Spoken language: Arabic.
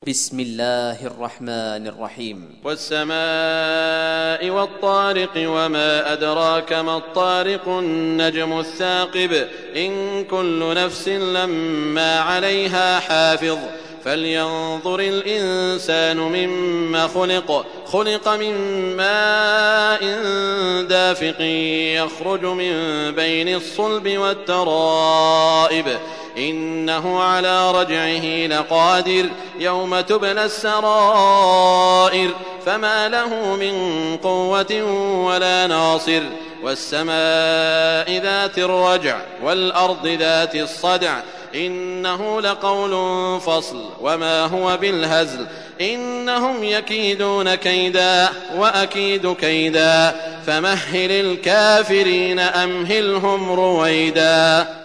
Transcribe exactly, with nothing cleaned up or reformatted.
بسم الله الرحمن الرحيم. والسماء والطارق وما أدراك ما الطارق النجم الثاقب إن كل نفس لما عليها حافظ فلينظر الإنسان مما خلق خلق من ماء دافق يخرج من بين الصلب والترائب إنه على رجعه لقادر يوم تبلى السرائر فما له من قوة ولا ناصر والسماء ذات الرجع والأرض ذات الصدع إنه لقول فصل وما هو بالهزل إنهم يكيدون كيدا وأكيد كيدا فمهل الكافرين أمهلهم رويدا.